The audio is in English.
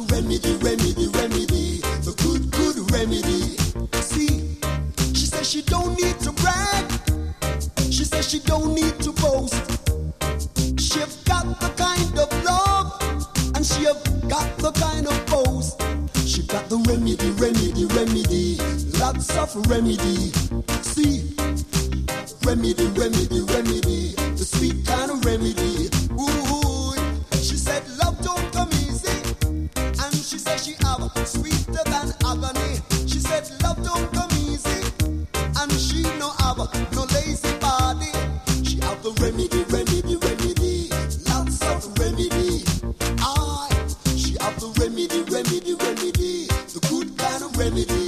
remedy, the good remedy. See, she says she don't need to brag. She says she don't need to boast. She have got the kind of love, and she have got the kind of boast. She got the remedy, lots of remedy. See, remedy, the sweet kind of remedy. Ooh, she said love don't come easy, and she said she have sweeter than agony. She said love don't come easy, and she no have no lazy body. She have the remedy, lots of remedy. She have the remedy, the good kind of remedy.